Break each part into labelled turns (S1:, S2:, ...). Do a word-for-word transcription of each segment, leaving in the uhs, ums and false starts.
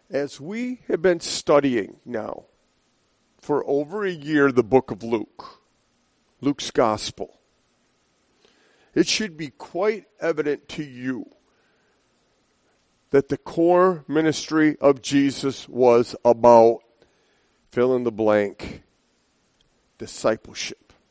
S1: As we have been studying now for over a year the book of Luke, Luke's gospel, it should be quite evident to you that the core ministry of Jesus was about, fill in the blank, discipleship.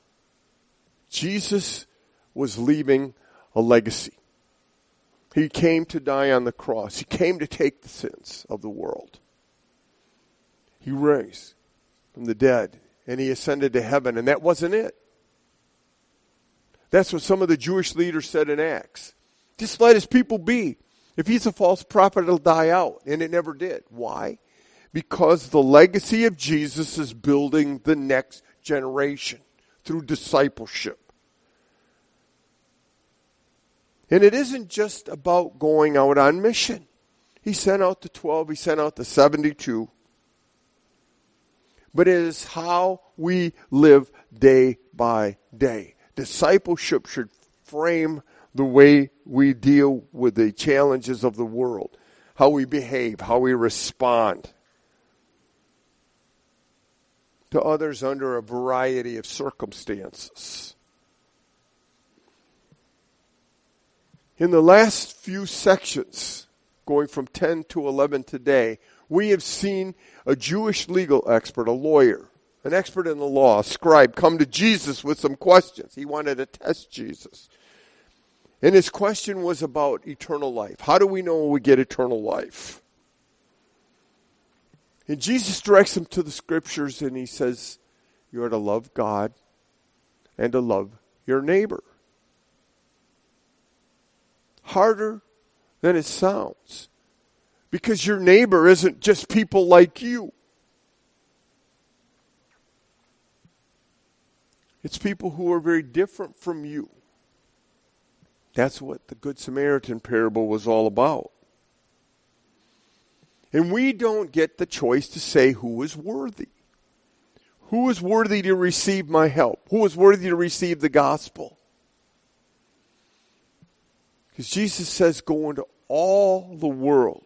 S1: Jesus was leaving a legacy. He came to die on the cross. He came to take the sins of the world. He raised from the dead, and he ascended to heaven, and that wasn't it. That's what some of the Jewish leaders said in Acts. Just let his people be. If he's a false prophet, it'll die out, and it never did. Why? Because the legacy of Jesus is building the next generation through discipleship. And it isn't just about going out on mission. He sent out the twelve, he sent out the seventy-two. But it is how we live day by day. Discipleship should frame the way we deal with the challenges of the world, how we behave, how we respond to others under a variety of circumstances. In the last few sections, going from ten to eleven today, we have seen a Jewish legal expert, a lawyer, an expert in the law, a scribe, come to Jesus with some questions. He wanted to test Jesus. And his question was about eternal life. How do we know we get eternal life? And Jesus directs him to the scriptures, and he says, you are to love God and to love your neighbor. Harder than it sounds. Because your neighbor isn't just people like you. It's people who are very different from you. That's what the Good Samaritan parable was all about. And we don't get the choice to say who is worthy. Who is worthy to receive my help? Who is worthy to receive the gospel? Because Jesus says, go into all the world,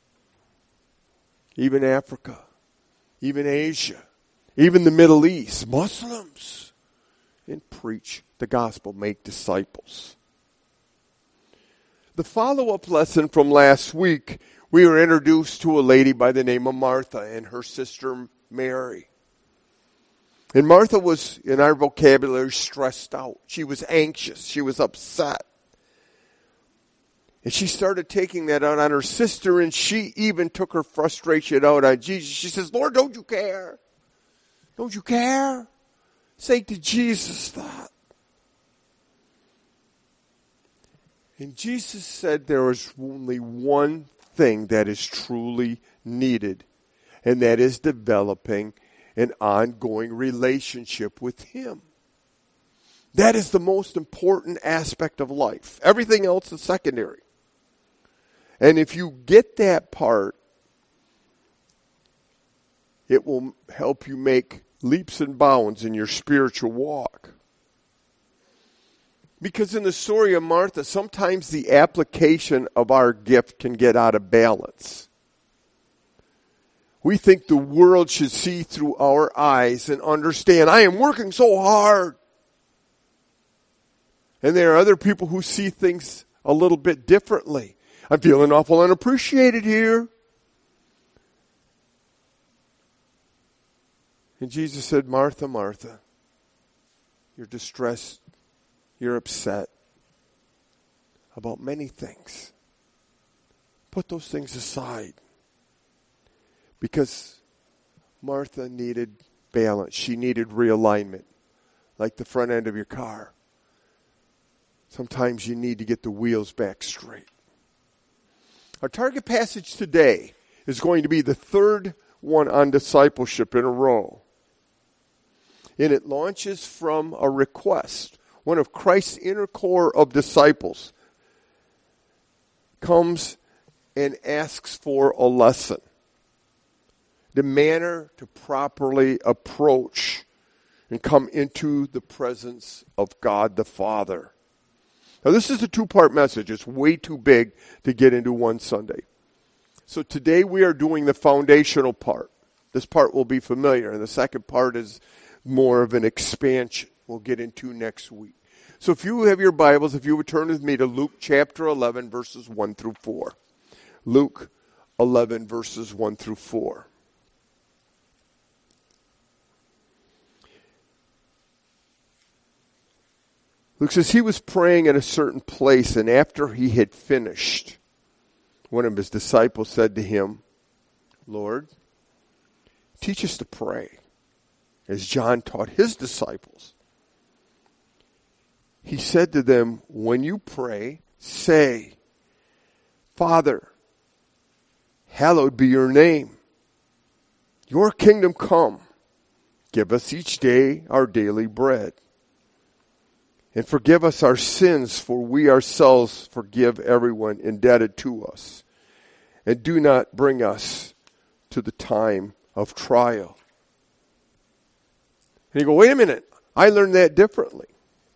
S1: even Africa, even Asia, even the Middle East, Muslims, and preach the gospel, make disciples. The follow-up lesson from last week, we were introduced to a lady by the name of Martha and her sister Mary. And Martha was, in our vocabulary, stressed out. She was anxious. She was upset. And she started taking that out on her sister, and she even took her frustration out on Jesus. She says, Lord, don't you care? Don't you care? Say to Jesus that. And Jesus said there is only one thing that is truly needed, and that is developing an ongoing relationship with him. That is the most important aspect of life. Everything else is secondary. And if you get that part, it will help you make leaps and bounds in your spiritual walk. Because in the story of Martha, sometimes the application of our gift can get out of balance. We think the world should see through our eyes and understand, I am working so hard. And there are other people who see things a little bit differently. I'm feeling awful unappreciated here. And Jesus said, Martha, Martha, you're distressed, you're upset about many things. Put those things aside. Because Martha needed balance. She needed realignment, like the front end of your car. Sometimes you need to get the wheels back straight. Our target passage today is going to be the third one on discipleship in a row. And it launches from a request. One of Christ's inner core of disciples comes and asks for a lesson. The manner to properly approach and come into the presence of God the Father. Now this is a two-part message. It's way too big to get into one Sunday. So today we are doing the foundational part. This part will be familiar, and the second part is more of an expansion we'll get into next week. So if you have your Bibles, if you would turn with me to Luke chapter eleven, verses one through four. Luke eleven, verses one through four. Luke says he was praying in a certain place, and after he had finished, one of his disciples said to him, Lord, teach us to pray, as John taught his disciples. He said to them, when you pray, say, Father, hallowed be your name. Your kingdom come. Give us each day our daily bread. And forgive us our sins, for we ourselves forgive everyone indebted to us. And do not bring us to the time of trial. And you go, wait a minute, I learned that differently.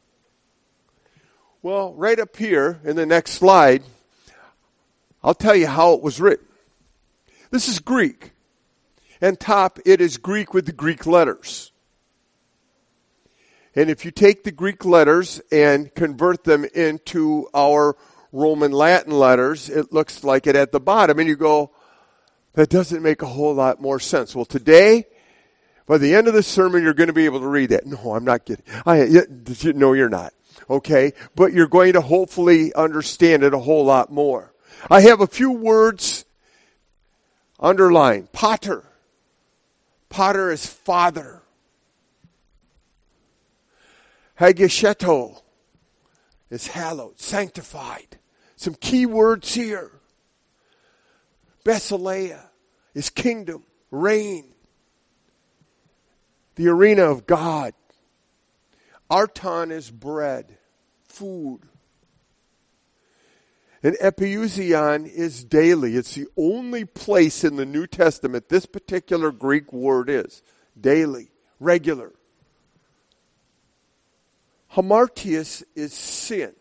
S1: Well, right up here in the next slide, I'll tell you how it was written. This is Greek. And top, it is Greek with the Greek letters. And if you take the Greek letters and convert them into our Roman Latin letters, it looks like it at the bottom. And you go, that doesn't make a whole lot more sense. Well, today, by the end of the sermon, you're going to be able to read that. No, I'm not kidding. I, no, you're not. Okay? But you're going to hopefully understand it a whole lot more. I have a few words underlined. Pater. Pater is father. Hagesheto is hallowed, sanctified. Some key words here. Basileia is kingdom, reign. The arena of God. Arton is bread, food. And epiousion is daily. It's the only place in the New Testament this particular Greek word is. Daily, regular. Hamartius is sin.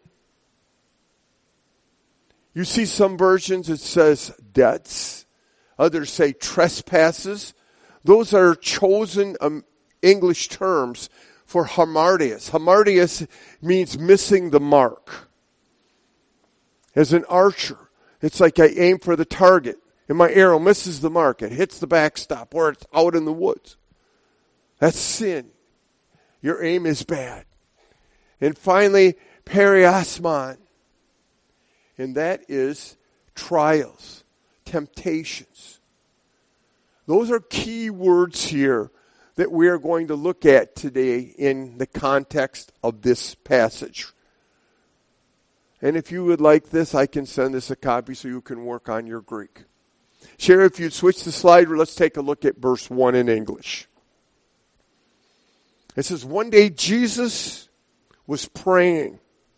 S1: You see some versions it says debts. Others say trespasses. Those are chosen um, English terms for hamartius. Hamartius means missing the mark. As an archer, it's like I aim for the target and my arrow misses the mark. It hits the backstop or it's out in the woods. That's sin. Your aim is bad. And finally, periasmon. And that is trials, temptations. Those are key words here that we are going to look at today in the context of this passage. And if you would like this, I can send this a copy so you can work on your Greek. Sherry, if you'd switch the slide, let's take a look at verse one in English. It says, one day Jesus was praying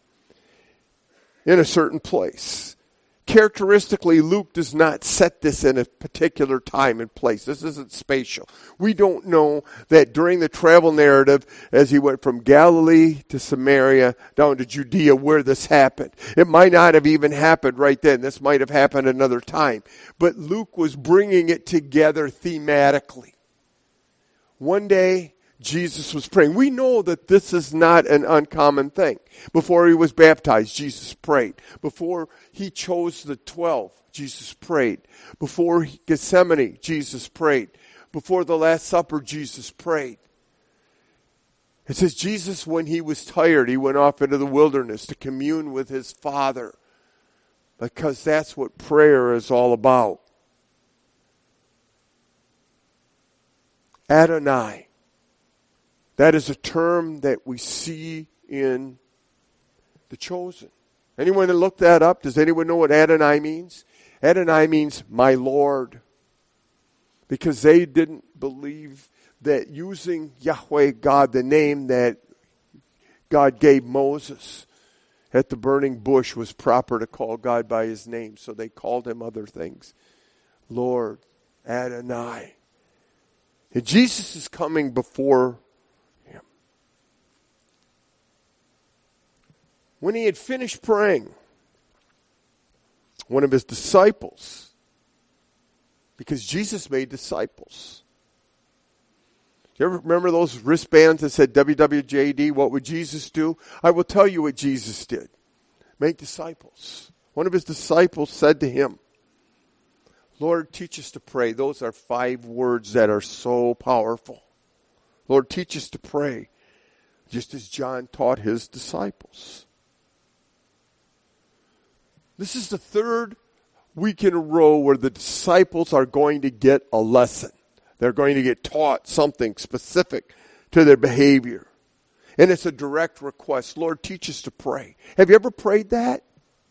S1: in a certain place. Characteristically, Luke does not set this in a particular time and place. This isn't spatial. We don't know that during the travel narrative, as he went from Galilee to Samaria down to Judea, where this happened. It might not have even happened right then. This might have happened another time. But Luke was bringing it together thematically. One day, Jesus was praying. We know that this is not an uncommon thing. Before he was baptized, Jesus prayed. Before he chose the twelve, Jesus prayed. Before Gethsemane, Jesus prayed. Before the Last Supper, Jesus prayed. It says Jesus, when he was tired, he went off into the wilderness to commune with his Father. Because that's what prayer is all about. Adonai. That is a term that we see in the chosen. Anyone that looked that up? Does anyone know what Adonai means? Adonai means my Lord. Because they didn't believe that using Yahweh God, the name that God gave Moses at the burning bush, was proper to call God by his name. So they called him other things. Lord, Adonai. And Jesus is coming before him. When he had finished praying, one of his disciples Because Jesus made disciples. You ever remember those wristbands that said W W J D? What would Jesus do? I will tell you what Jesus did. Make disciples. One of his disciples said to him, Lord, teach us to pray. Those are five words that are so powerful. Lord, teach us to pray, just as John taught his disciples. This is the third week in a row where the disciples are going to get a lesson. They're going to get taught something specific to their behavior. And it's a direct request. Lord, teach us to pray. Have you ever prayed that?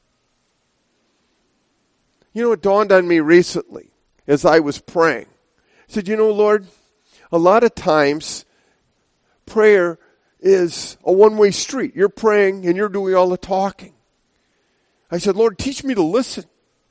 S1: You know, it dawned on me recently as I was praying. I said, you know, Lord, a lot of times prayer is a one-way street. You're praying and you're doing all the talking. I said, Lord, teach me to listen.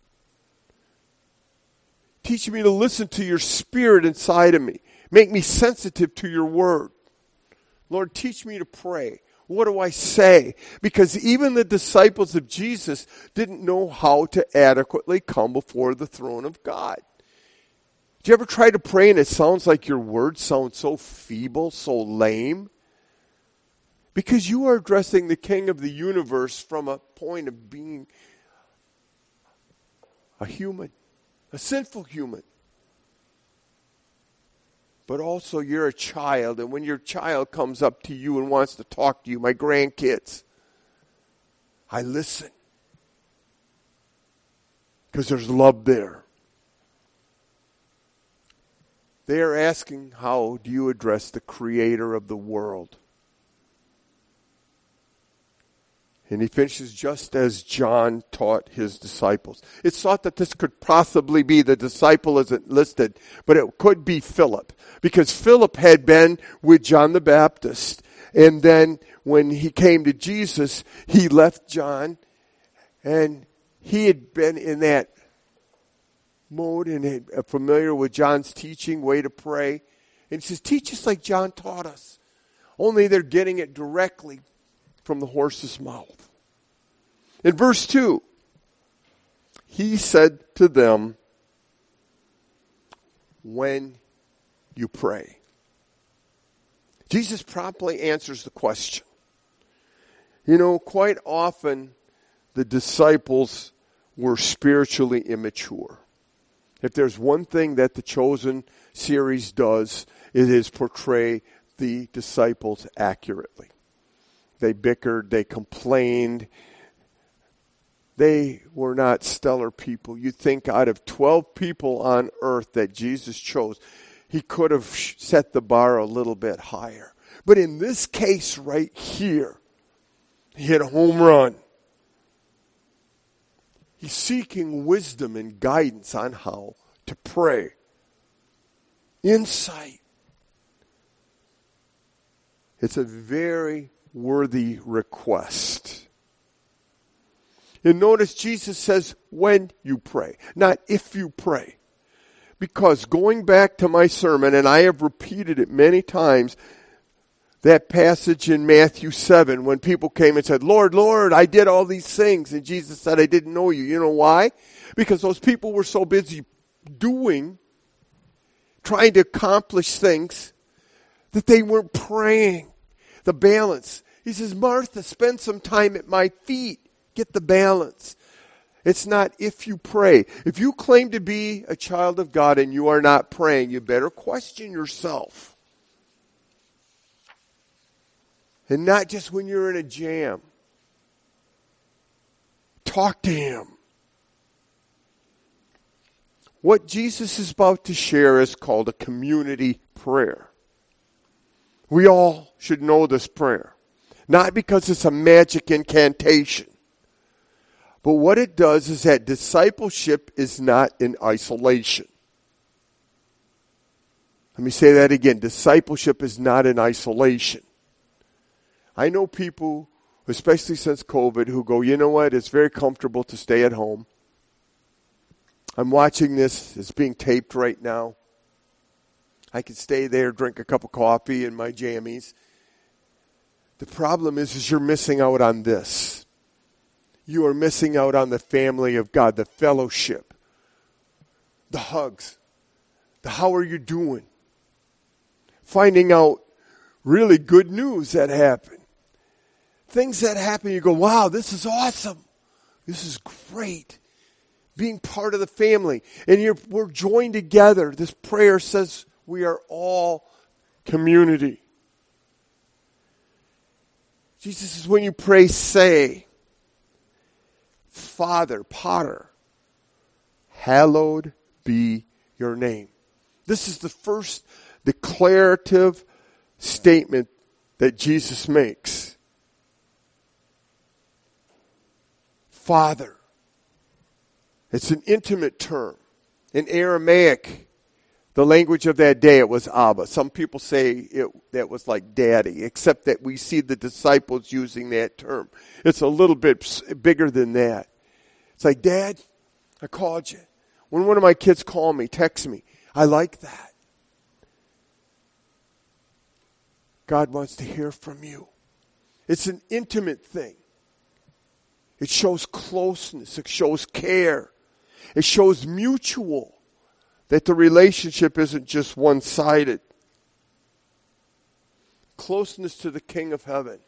S1: Teach me to listen to your spirit inside of me. Make me sensitive to your word. Lord, teach me to pray. What do I say? Because even the disciples of Jesus didn't know how to adequately come before the throne of God. Do you ever try to pray and it sounds like your words sound so feeble, so lame? Because you are addressing the King of the universe from a point of being a human, a sinful human. But also you're a child, and when your child comes up to you and wants to talk to you, my grandkids, I listen. Because there's love there. They are asking, how do you address the creator of the world? And he finishes just as John taught his disciples. It's thought that this could possibly be, the disciple isn't listed, but it could be Philip. Because Philip had been with John the Baptist. And then when he came to Jesus, he left John. And he had been in that mode and had, familiar with John's teaching, way to pray. And he says, teach us like John taught us. Only they're getting it directly from the horse's mouth. In verse two, he said to them, when you pray. Jesus promptly answers the question. You know, quite often the disciples were spiritually immature. If there's one thing that the Chosen series does, it is portray the disciples accurately. They bickered, they complained. They were not stellar people. You'd think out of twelve people on earth that Jesus chose, he could have set the bar a little bit higher. But in this case right here, he hit a home run. He's seeking wisdom and guidance on how to pray. Insight. It's a very worthy request. And notice Jesus says, when you pray, not if you pray. Because going back to my sermon, and I have repeated it many times, that passage in Matthew seven, when people came and said, Lord, Lord, I did all these things. And Jesus said, I didn't know you. You know why? Because those people were so busy doing, trying to accomplish things, that they weren't praying. The balance. He says, Martha, spend some time at my feet. Get the balance. It's not if you pray. If you claim to be a child of God and you are not praying, you better question yourself. And not just when you're in a jam. Talk to him. What Jesus is about to share is called a community prayer. We all should know this prayer. Not because it's a magic incantation. But what it does is that discipleship is not in isolation. Let me say that again. Discipleship is not in isolation. I know people, especially since COVID, who go, you know what, it's very comfortable to stay at home. I'm watching this. It's being taped right now. I can stay there, drink a cup of coffee in my jammies. The problem is, is you're missing out on this. You are missing out on the family of God, the fellowship, the hugs, the how are you doing? Finding out really good news that happen. Things that happen, you go, wow, this is awesome. This is great. Being part of the family. And you're, we're joined together. This prayer says we are all community. Jesus says when you pray, say, Father, Pater, hallowed be your name. This is the first declarative statement that Jesus makes. Father. It's an intimate term. In Aramaic, the language of that day, it was Abba. Some people say it that was like daddy, except that we see the disciples using that term. It's a little bit bigger than that. It's like, Dad, I called you. When one of my kids call me, text me, I like that. God wants to hear from you. It's an intimate thing. It shows closeness. It shows care. It shows mutual. That the relationship isn't just one-sided. Closeness to the King of Heaven.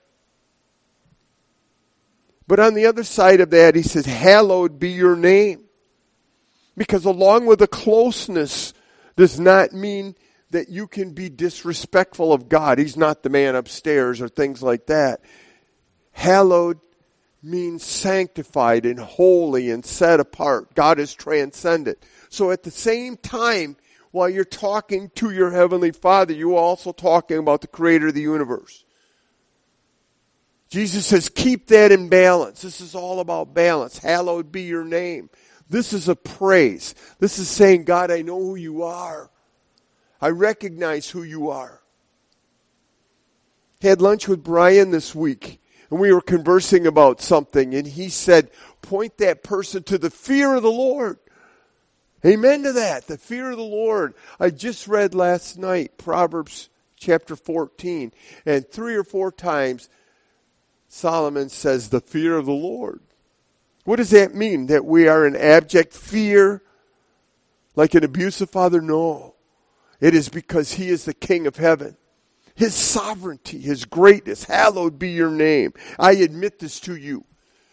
S1: But on the other side of that, he says, hallowed be your name. Because along with the closeness does not mean that you can be disrespectful of God. He's not the man upstairs or things like that. Hallowed means sanctified and holy and set apart. God is transcendent. So at the same time, while you're talking to your Heavenly Father, you're also talking about the Creator of the universe. Jesus says, keep that in balance. This is all about balance. Hallowed be your name. This is a praise. This is saying, God, I know who you are. I recognize who you are. Had lunch with Brian this week, and we were conversing about something, and he said, point that person to the fear of the Lord. Amen to that, the fear of the Lord. I just read last night, Proverbs chapter fourteen, and three or four times Solomon says the fear of the Lord. What does that mean? That we are in abject fear like an abusive father? No. It is because he is the King of heaven. His sovereignty, his greatness, hallowed be your name. I admit this to you.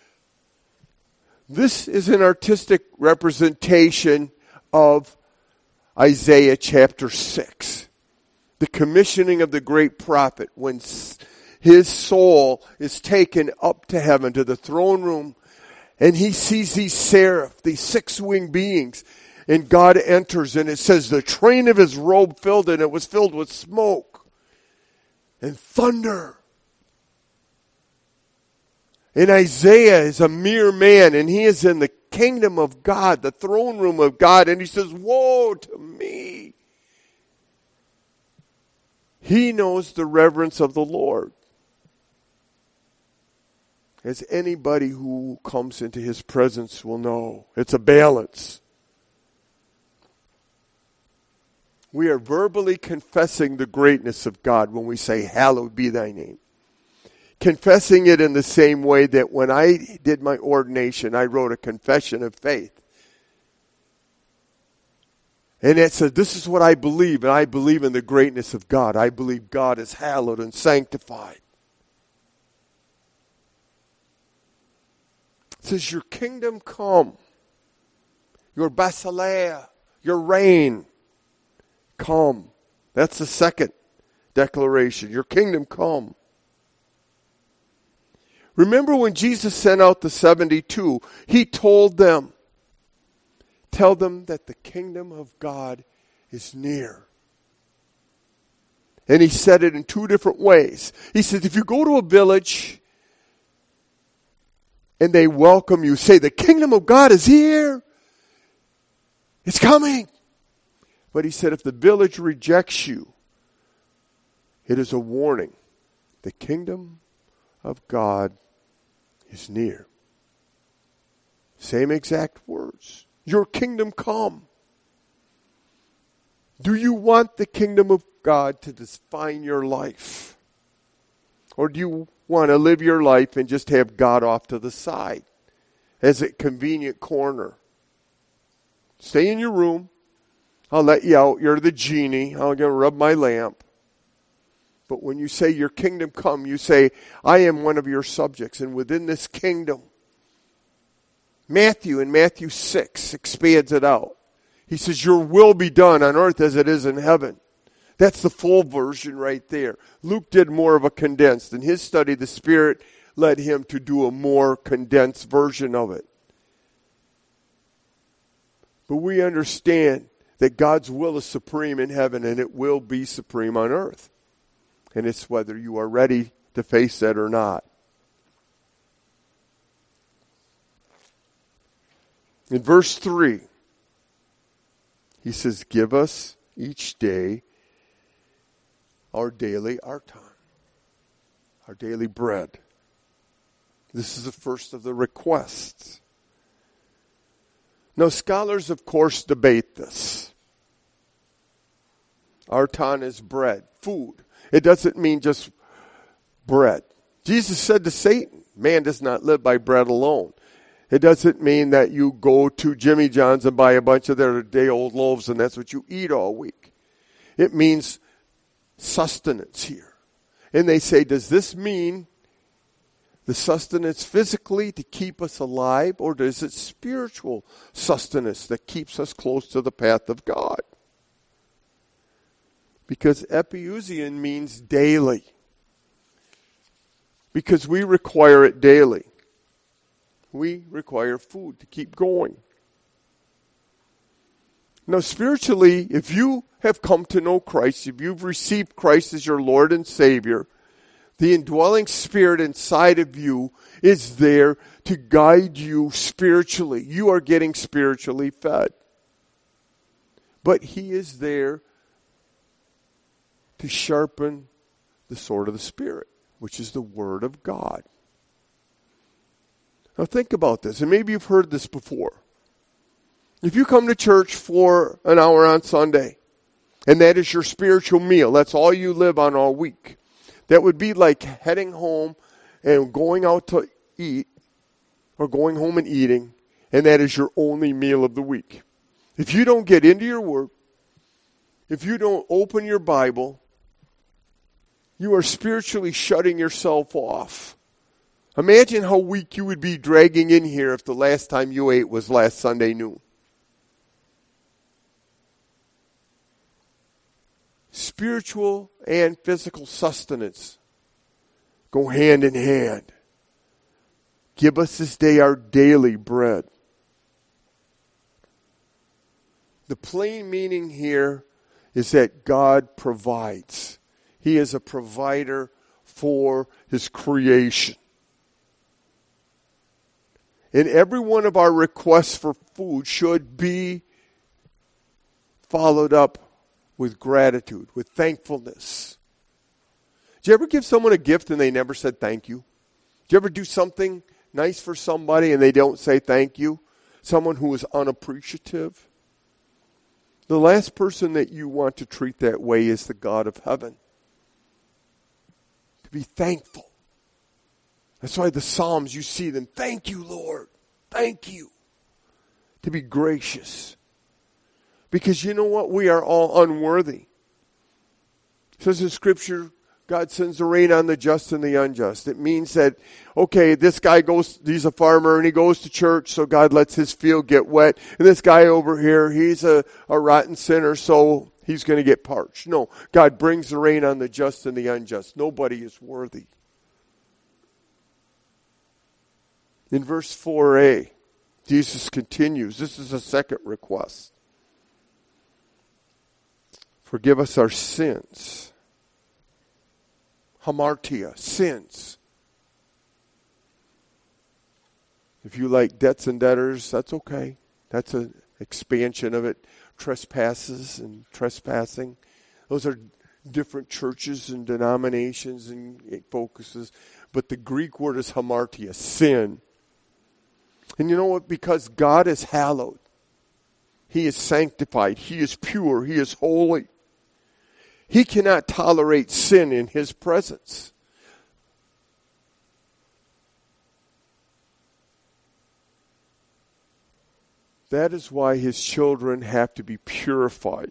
S1: This is an artistic representation of Isaiah chapter six. The commissioning of the great prophet when his soul is taken up to heaven, to the throne room, and he sees these seraph, these six-winged beings, and God enters, and it says the train of his robe filled it, and it was filled with smoke and thunder. And Isaiah is a mere man, and he is in the kingdom of God, the throne room of God, and he says, woe to me. He knows the reverence of the Lord. As anybody who comes into his presence will know, it's a balance. We are verbally confessing the greatness of God when we say, hallowed be thy name. Confessing it in the same way that when I did my ordination, I wrote a confession of faith. And it said, this is what I believe, and I believe in the greatness of God. I believe God is hallowed and sanctified. It says, your kingdom come, your basileia, your reign come. That's the second declaration. Your kingdom come. Remember when Jesus sent out the seventy-two, he told them, tell them that the kingdom of God is near. And he said it in two different ways. He said, if you go to a village and they welcome you, say, the kingdom of God is here. It's coming. But he said, if the village rejects you, it is a warning. The kingdom of God is near. Same exact words. Your kingdom come. Do you want the kingdom of God to define your life? Or do you want to live your life and just have God off to the side as a convenient corner? Stay in your room. I'll let you out. You're the genie. I'm going to rub my lamp. But when you say your kingdom come, you say, I am one of your subjects. And within this kingdom, Matthew in Matthew six expands it out. He says, your will be done on earth as it is in heaven. That's the full version right there. Luke did more of a condensed. In his study, the Spirit led him to do a more condensed version of it. But we understand that God's will is supreme in heaven, and it will be supreme on earth. And it's whether you are ready to face that or not. In verse three, he says, give us each day our daily arton, our daily bread. This is the first of the requests. Now, scholars, of course, debate this. Arton is bread, food. It doesn't mean just bread. Jesus said to Satan, man does not live by bread alone. It doesn't mean that you go to Jimmy John's and buy a bunch of their day-old loaves and that's what you eat all week. It means sustenance here. And they say, does this mean the sustenance physically to keep us alive, or does it spiritual sustenance that keeps us close to the path of God? Because epiousian means daily. Because we require it daily. We require food to keep going. Now, spiritually, if you have come to know Christ, if you've received Christ as your Lord and Savior, the indwelling Spirit inside of you is there to guide you spiritually. You are getting spiritually fed. But He is there to sharpen the sword of the Spirit, which is the Word of God. Now think about this, and maybe you've heard this before. If you come to church for an hour on Sunday, and that is your spiritual meal, that's all you live on all week, that would be like heading home and going out to eat, or going home and eating, and that is your only meal of the week. If you don't get into your Word, if you don't open your Bible, you are spiritually shutting yourself off. Imagine how weak you would be dragging in here if the last time you ate was last Sunday noon. Spiritual and physical sustenance go hand in hand. Give us this day our daily bread. The plain meaning here is that God provides. He is a provider for His creation. And every one of our requests for food should be followed up with gratitude, with thankfulness. Did you ever give someone a gift and they never said thank you? Did you ever do something nice for somebody and they don't say thank you? Someone who is unappreciative? The last person that you want to treat that way is the God of heaven. To be thankful. That's why the Psalms, you see them, thank you, Lord, thank you. To be gracious. Because you know what? We are all unworthy. It says in Scripture, God sends the rain on the just and the unjust. It means that, okay, this guy goes, he's a farmer and he goes to church, so God lets his field get wet. And this guy over here, he's a, a rotten sinner, so he's going to get parched. No, God brings the rain on the just and the unjust. Nobody is worthy. In verse four a, Jesus continues. This is a second request. Forgive us our sins. Hamartia, sins. If you like debts and debtors, that's okay. That's an expansion of it. Trespasses and trespassing. Those are different churches and denominations and it focuses. But the Greek word is hamartia, sin. And you know what? Because God is hallowed. He is sanctified. He is pure. He is holy. He cannot tolerate sin in His presence. That is why his children have to be purified.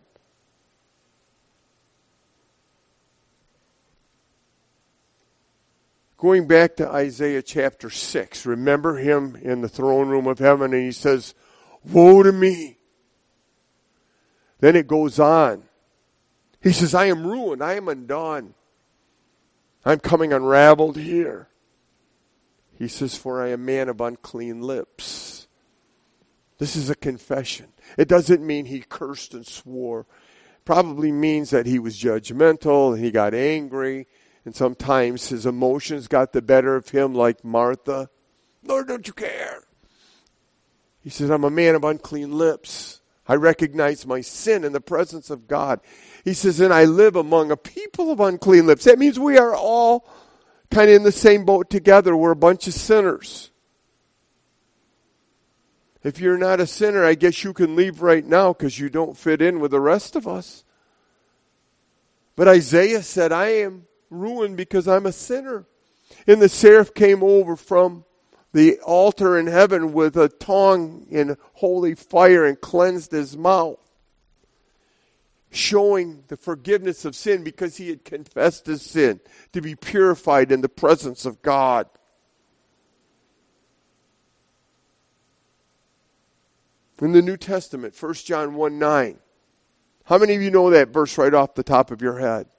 S1: Going back to Isaiah chapter six, remember him in the throne room of heaven, and he says, woe to me. Then it goes on. He says, I am ruined, I am undone. I'm coming unraveled here. He says, for I am a man of unclean lips. This is a confession. It doesn't mean he cursed and swore. It probably means that he was judgmental and he got angry. And sometimes his emotions got the better of him, like Martha. Lord, don't you care? He says, I'm a man of unclean lips. I recognize my sin in the presence of God. He says, and I live among a people of unclean lips. That means we are all kind of in the same boat together. We're a bunch of sinners. If you're not a sinner, I guess you can leave right now because you don't fit in with the rest of us. But Isaiah said, I am ruined because I'm a sinner. And the seraph came over from the altar in heaven with a tongue in holy fire and cleansed his mouth, showing the forgiveness of sin because he had confessed his sin to be purified in the presence of God. In the New Testament, First John one nine. How many of you know that verse right off the top of your head?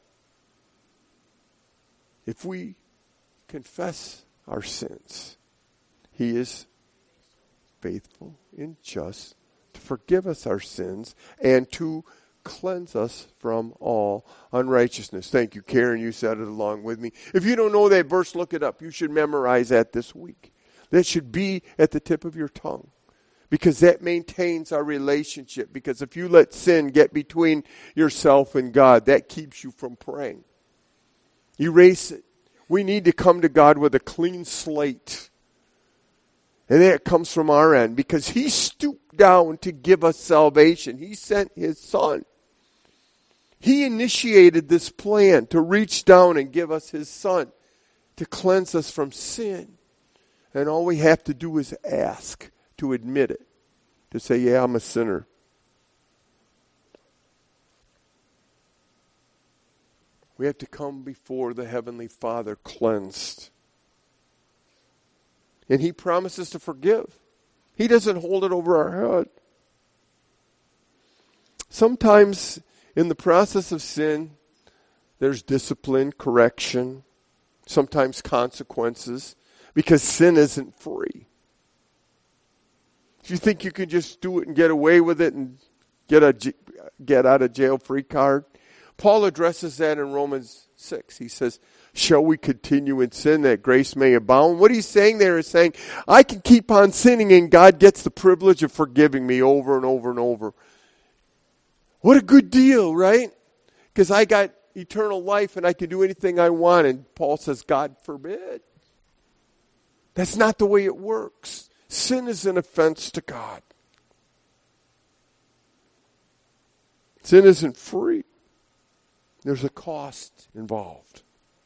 S1: If we confess our sins, he is faithful and just to forgive us our sins and to cleanse us from all unrighteousness. Thank you, Karen. You said it along with me. If you don't know that verse, look it up. You should memorize that this week. That should be at the tip of your tongue, because that maintains our relationship. Because if you let sin get between yourself and God, that keeps you from praying. Erase it. We need to come to God with a clean slate. And that comes from our end, because he stooped down to give us salvation. He sent his son. He initiated this plan to reach down and give us his son to cleanse us from sin. And all we have to do is ask, to admit it, to say, yeah, I'm a sinner. We have to come before the Heavenly Father cleansed. And he promises to forgive. He doesn't hold it over our head. Sometimes in the process of sin, there's discipline, correction, sometimes consequences, because sin isn't free. If you think you can just do it and get away with it and get a get out of jail free card, Paul addresses that in Romans six. He says, shall we continue in sin that grace may abound? What he's saying there is saying, I can keep on sinning and God gets the privilege of forgiving me over and over and over. What a good deal, right? Because I got eternal life and I can do anything I want. And Paul says, God forbid. That's not the way it works. Sin is an offense to God. Sin isn't free. There's a cost involved.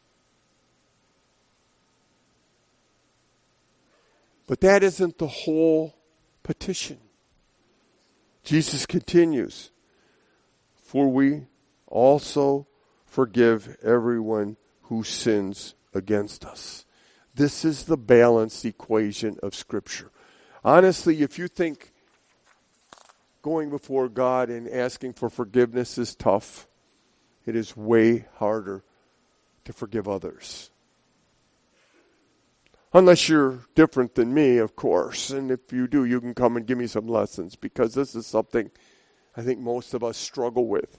S1: But that isn't the whole petition. Jesus continues, for we also forgive everyone who sins against us. This is the balanced equation of Scripture. Honestly, if you think going before God and asking for forgiveness is tough, it is way harder to forgive others. Unless you're different than me, of course. And if you do, you can come and give me some lessons, because this is something I think most of us struggle with.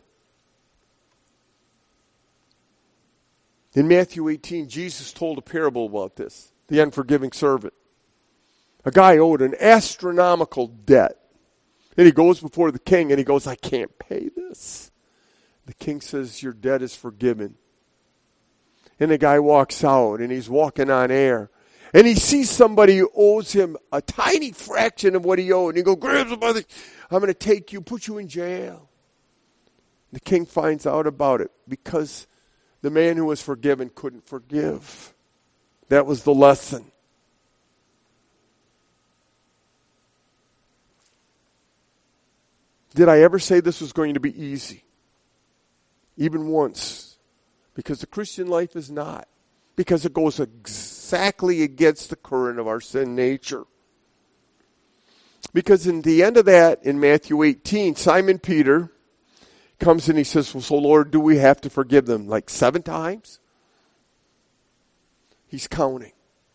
S1: In Matthew eighteen, Jesus told a parable about this, the unforgiving servant. A guy owed an astronomical debt. And he goes before the king and he goes, I can't pay this. The king says, your debt is forgiven. And the guy walks out and he's walking on air. And he sees somebody who owes him a tiny fraction of what he owed. And he goes, grabs him by the, I'm going to take you, put you in jail. The king finds out about it because the man who was forgiven couldn't forgive. That was the lesson. Did I ever say this was going to be easy? Even once. Because the Christian life is not. Because it goes exactly against the current of our sin nature. Because in the end of that, in Matthew eighteen, Simon Peter comes and he says, well, so Lord, do we have to forgive them like seven times? He's counting.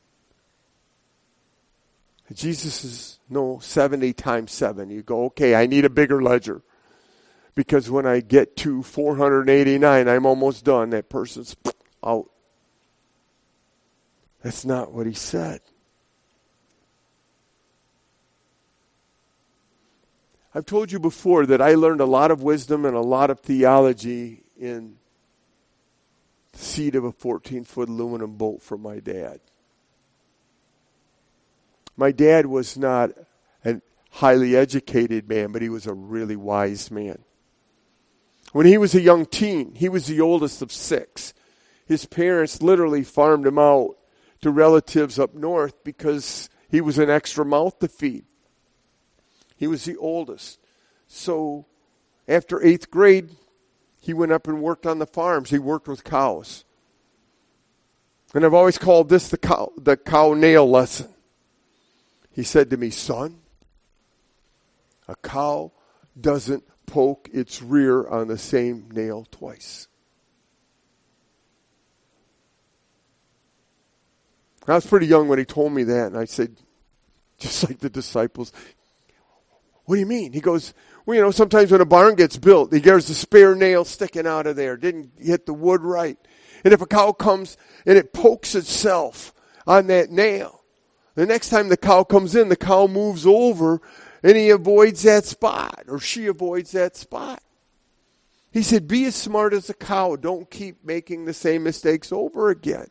S1: And Jesus says, no, seventy times seven. You go, okay, I need a bigger ledger. Because when I get to four hundred eighty-nine, I'm almost done. That person's out. That's not what he said. I've told you before that I learned a lot of wisdom and a lot of theology in the seat of a fourteen-foot aluminum boat from my dad. My dad was not a highly educated man, but he was a really wise man. When he was a young teen, he was the oldest of six. His parents literally farmed him out to relatives up north because he was an extra mouth to feed. He was the oldest. So after eighth grade, he went up and worked on the farms. He worked with cows. And I've always called this the cow, the cow nail lesson. He said to me, son, a cow doesn't poke its rear on the same nail twice. I was pretty young when he told me that, and I said, just like the disciples, what do you mean? He goes, well, you know, sometimes when a barn gets built, there's a spare nail sticking out of there. Didn't hit the wood right. And if a cow comes and it pokes itself on that nail, the next time the cow comes in, the cow moves over and he avoids that spot, or she avoids that spot. He said, be as smart as a cow. Don't keep making the same mistakes over again.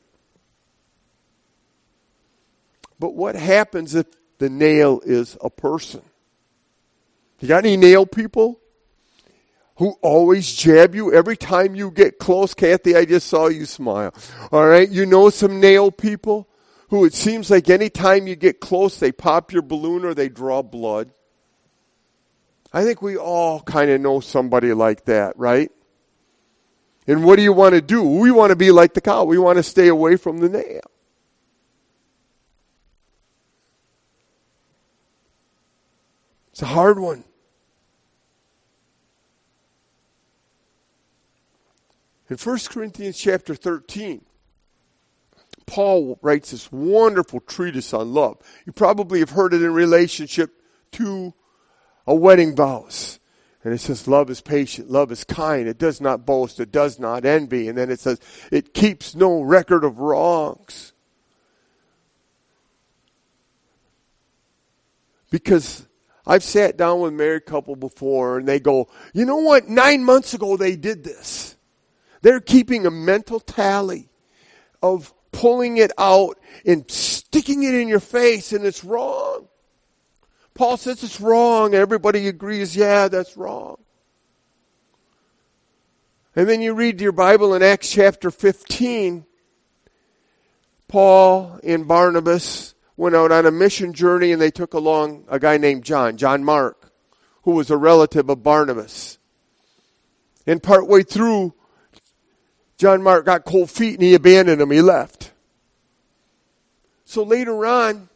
S1: But what happens if the nail is a person? You got any nail people who always jab you every time you get close? Kathy, I just saw you smile. All right, you know some nail people who it seems like any time you get close, they pop your balloon or they draw blood. I think we all kind of know somebody like that, right? And what do you want to do? We want to be like the cow. We want to stay away from the nail. It's a hard one. In First Corinthians chapter thirteen, Paul writes this wonderful treatise on love. You probably have heard it in relationship to a wedding vows. And it says, love is patient, love is kind, it does not boast, it does not envy. And then it says, it keeps no record of wrongs. Because I've sat down with a married couple before and they go, you know what, nine months ago they did this. They're keeping a mental tally of pulling it out and sticking it in your face, and it's wrong. Paul says it's wrong. Everybody agrees, yeah, that's wrong. And then you read your Bible in Acts chapter fifteen. Paul and Barnabas went out on a mission journey, and they took along a guy named John, John Mark, who was a relative of Barnabas. And partway through, John Mark got cold feet and he abandoned him. He left. So later on,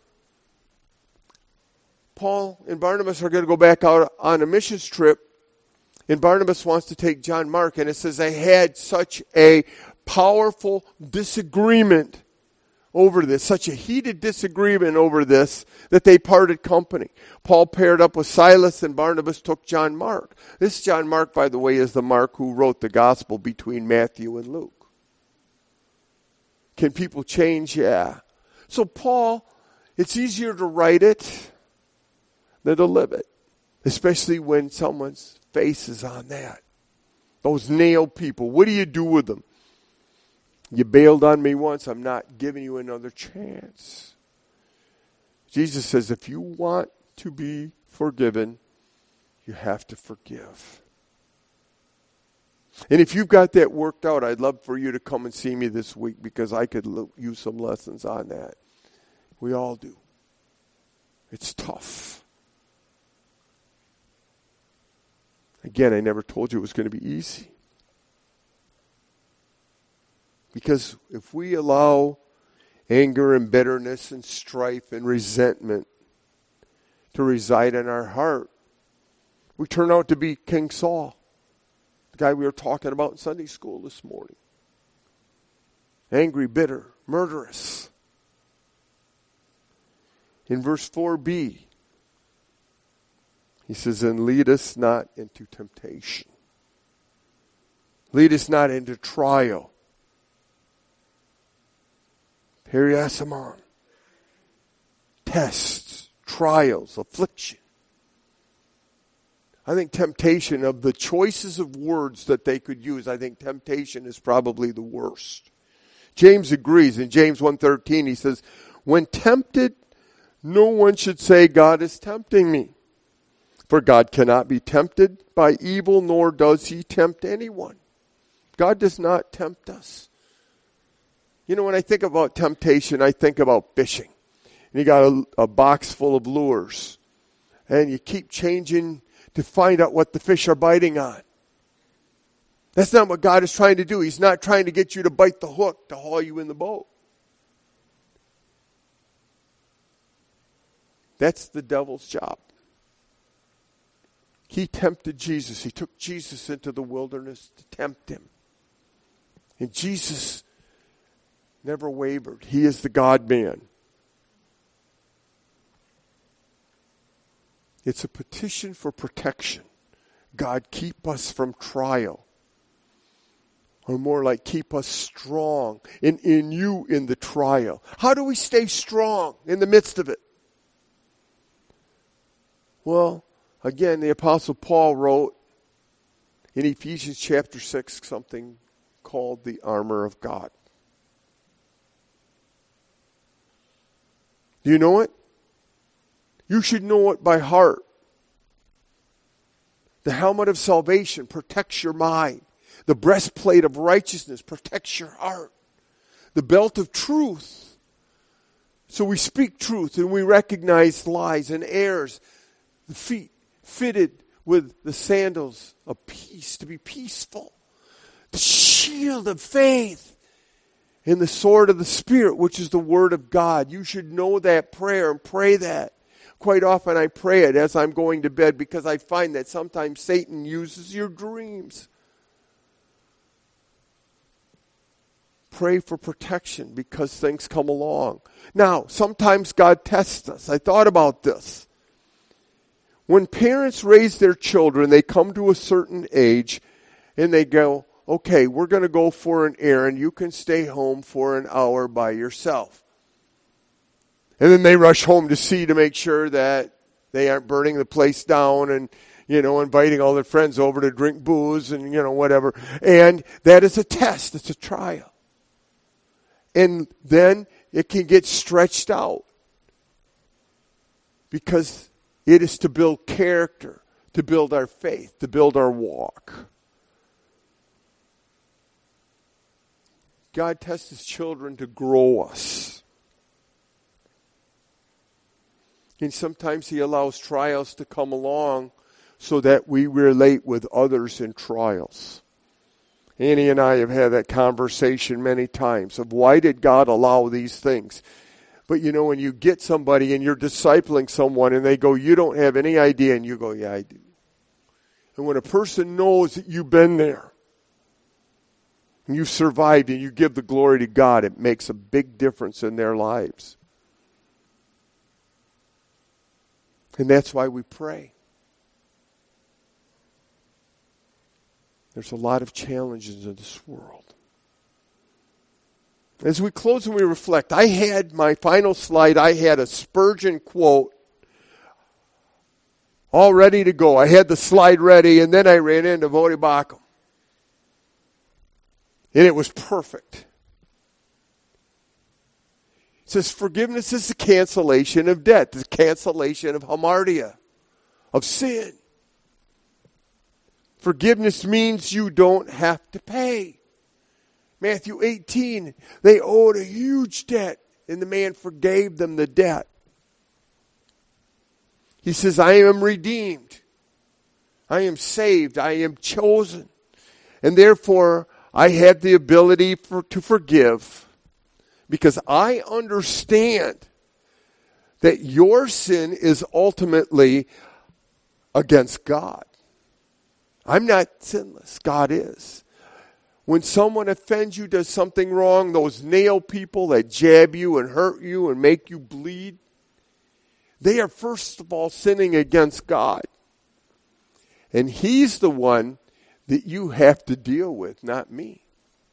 S1: Paul and Barnabas are going to go back out on a missions trip. And Barnabas wants to take John Mark. And it says they had such a powerful disagreement over this, such a heated disagreement over this, that they parted company. Paul paired up with Silas and Barnabas took John Mark. This John Mark, by the way, is the Mark who wrote the gospel between Matthew and Luke. Can people change? Yeah. So Paul, it's easier to write it than to live it, especially when someone's face is on that. Those nailed people, what do you do with them? You bailed on me once, I'm not giving you another chance. Jesus says, if you want to be forgiven, you have to forgive. And if you've got that worked out, I'd love for you to come and see me this week because I could use some lessons on that. We all do. It's tough. Again, I never told you it was going to be easy. Because if we allow anger and bitterness and strife and resentment to reside in our heart, we turn out to be King Saul, the guy we were talking about in Sunday school this morning. Angry, bitter, murderous. In verse four b, he says, and lead us not into temptation. Lead us not into trial. Periasamon. Tests, trials, affliction. I think temptation, of the choices of words that they could use, I think temptation is probably the worst. James agrees. In James one thirteen, he says, when tempted, no one should say, God is tempting me. For God cannot be tempted by evil, nor does he tempt anyone. God does not tempt us. You know, when I think about temptation, I think about fishing. And you got a, a box full of lures. And you keep changing to find out what the fish are biting on. That's not what God is trying to do. He's not trying to get you to bite the hook to haul you in the boat. That's the devil's job. He tempted Jesus. He took Jesus into the wilderness to tempt him. And Jesus never wavered. He is the God-man. It's a petition for protection. God, keep us from trial. Or more like, keep us strong in, in you in the trial. How do we stay strong in the midst of it? Well, again, the Apostle Paul wrote in Ephesians chapter six something called the armor of God. Do you know it? You should know it by heart. The helmet of salvation protects your mind. The breastplate of righteousness protects your heart. The belt of truth. So we speak truth and we recognize lies and errors. The feet fitted with the sandals of peace, to be peaceful. The shield of faith. And the sword of the Spirit, which is the Word of God. You should know that prayer and pray that. Quite often I pray it as I'm going to bed because I find that sometimes Satan uses your dreams. Pray for protection because things come along. Now, sometimes God tests us. I thought about this. When parents raise their children, they come to a certain age and they go, okay, we're going to go for an errand. You can stay home for an hour by yourself. And then they rush home to see to make sure that they aren't burning the place down and, you know, inviting all their friends over to drink booze and, you know, whatever. And that is a test. It's a trial. And then it can get stretched out because it is to build character, to build our faith, to build our walk. God tests his children to grow us. And sometimes he allows trials to come along so that we relate with others in trials. Annie and I have had that conversation many times of why did God allow these things? But you know, when you get somebody and you're discipling someone and they go, you don't have any idea, and you go, yeah, I do. And when a person knows that you've been there and you've survived and you give the glory to God, it makes a big difference in their lives. And that's why we pray. There's a lot of challenges in this world. As we close and we reflect, I had my final slide, I had a Spurgeon quote all ready to go. I had the slide ready, and then I ran into Voddie Baucham. And it was perfect. It says, forgiveness is the cancellation of debt, the cancellation of hamartia, of sin. Forgiveness means you don't have to pay. Matthew eighteen, they owed a huge debt, and the man forgave them the debt. He says, I am redeemed. I am saved. I am chosen. And therefore, I have the ability for, to forgive because I understand that your sin is ultimately against God. I'm not sinless. God is. When someone offends you, does something wrong, those nail people that jab you and hurt you and make you bleed, they are first of all sinning against God. And He's the one that you have to deal with, not me.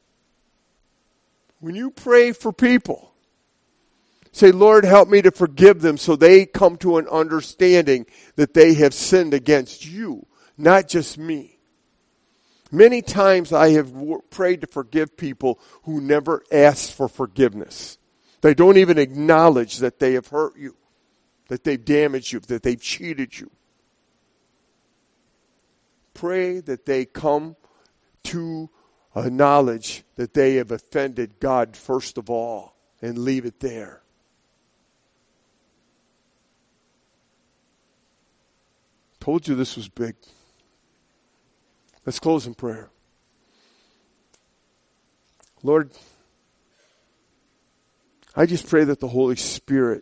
S1: When you pray for people, say, Lord, help me to forgive them so they come to an understanding that they have sinned against you, not just me. Many times I have prayed to forgive people who never asked for forgiveness. They don't even acknowledge that they have hurt you, that they've damaged you, that they've cheated you. Pray that they come to a knowledge that they have offended God first of all and leave it there. Told you this was big. Let's close in prayer. Lord, I just pray that the Holy Spirit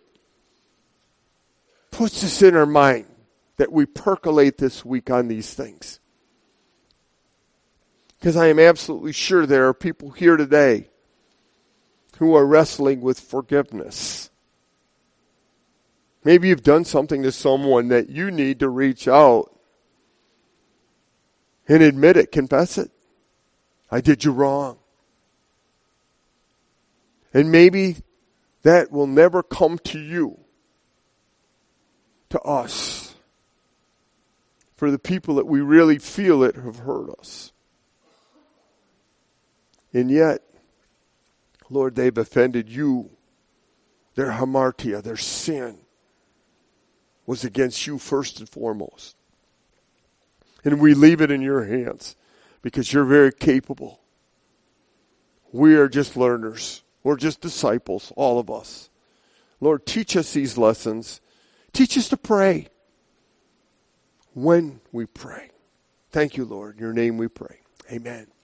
S1: puts this in our mind, that we percolate this week on these things. Because I am absolutely sure there are people here today who are wrestling with forgiveness. Maybe you've done something to someone that you need to reach out and admit it, confess it. I did you wrong. And maybe that will never come to you, to us, for the people that we really feel it have hurt us. And yet, Lord, they've offended you. Their hamartia, their sin, was against you first and foremost. And we leave it in your hands because you're very capable. We are just learners. We're just disciples, all of us. Lord, teach us these lessons. Teach us to pray when we pray. Thank you, Lord. In your name we pray. Amen.